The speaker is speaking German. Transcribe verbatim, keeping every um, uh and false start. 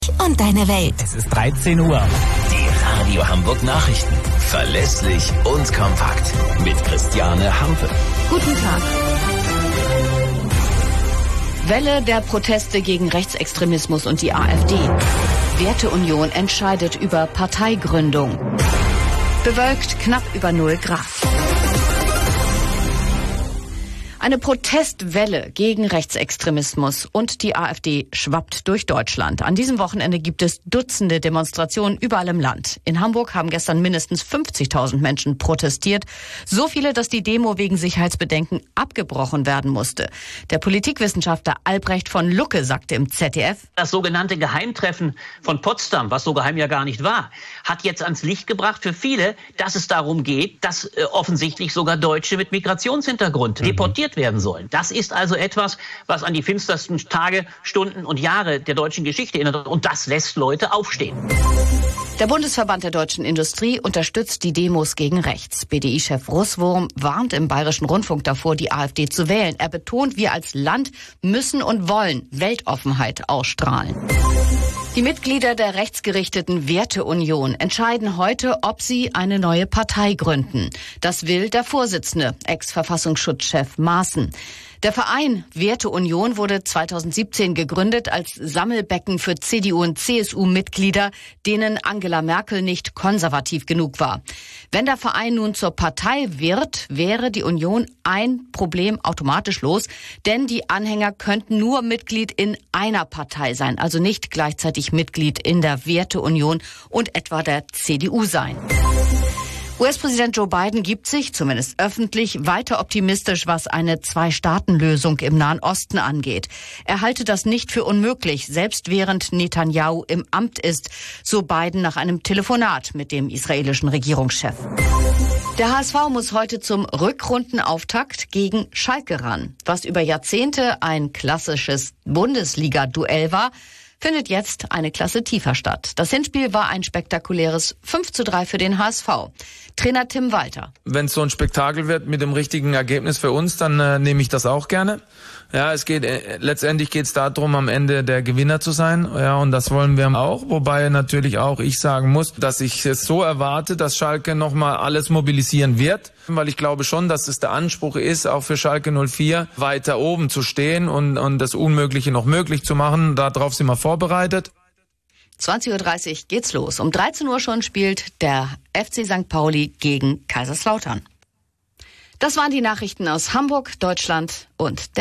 Und deine Welt. Es ist dreizehn Uhr. Die Radio Hamburg Nachrichten. Verlässlich und kompakt. Mit Christiane Hampe. Guten Tag. Welle der Proteste gegen Rechtsextremismus und die AfD. Werteunion entscheidet über Parteigründung. Bewölkt knapp über null Grad. Eine Protestwelle gegen Rechtsextremismus und die AfD schwappt durch Deutschland. An diesem Wochenende gibt es Dutzende Demonstrationen überall im Land. In Hamburg haben gestern mindestens fünfzigtausend Menschen protestiert. So viele, dass die Demo wegen Sicherheitsbedenken abgebrochen werden musste. Der Politikwissenschaftler Albrecht von Lucke sagte im Z D F: Das sogenannte Geheimtreffen von Potsdam, was so geheim ja gar nicht war, hat jetzt ans Licht gebracht für viele, dass es darum geht, dass äh, offensichtlich sogar Deutsche mit Migrationshintergrund mhm. deportiert werden sollen. Das ist also etwas, was an die finstersten Tage, Stunden und Jahre der deutschen Geschichte erinnert. Und das lässt Leute aufstehen. Der Bundesverband der deutschen Industrie unterstützt die Demos gegen rechts. B D I-Chef Russwurm warnt im Bayerischen Rundfunk davor, die AfD zu wählen. Er betont, wir als Land müssen und wollen Weltoffenheit ausstrahlen. Die Mitglieder der rechtsgerichteten Werteunion entscheiden heute, ob sie eine neue Partei gründen. Das will der Vorsitzende, Ex-Verfassungsschutzchef Maaßen. Der Verein Werteunion wurde zweitausendsiebzehn gegründet als Sammelbecken für C D U und C S U-Mitglieder, denen Angela Merkel nicht konservativ genug war. Wenn der Verein nun zur Partei wird, wäre die Union ein Problem automatisch los, denn die Anhänger könnten nur Mitglied in einer Partei sein, also nicht gleichzeitig Mitglied in der Werteunion und etwa der C D U sein. U S-Präsident Joe Biden gibt sich, zumindest öffentlich, weiter optimistisch, was eine Zwei-Staaten-Lösung im Nahen Osten angeht. Er halte das nicht für unmöglich, selbst während Netanyahu im Amt ist, so Biden nach einem Telefonat mit dem israelischen Regierungschef. Der H S V muss heute zum Rückrundenauftakt gegen Schalke ran. Was über Jahrzehnte ein klassisches Bundesliga-Duell war, findet jetzt eine Klasse tiefer statt. Das Hinspiel war ein spektakuläres fünf zu drei für den H S V. Trainer Tim Walter. Wenn es so ein Spektakel wird mit dem richtigen Ergebnis für uns, dann äh, nehme ich das auch gerne. Ja, es geht äh, letztendlich geht es darum, am Ende der Gewinner zu sein. Ja, und das wollen wir auch. Wobei natürlich auch ich sagen muss, dass ich es so erwarte, dass Schalke nochmal alles mobilisieren wird. Weil ich glaube schon, dass es der Anspruch ist, auch für Schalke null vier weiter oben zu stehen und, und das Unmögliche noch möglich zu machen. Darauf sind wir vorbereitet. zwanzig Uhr dreißig geht's los. Um dreizehn Uhr schon spielt der F C Sankt Pauli gegen Kaiserslautern. Das waren die Nachrichten aus Hamburg, Deutschland und der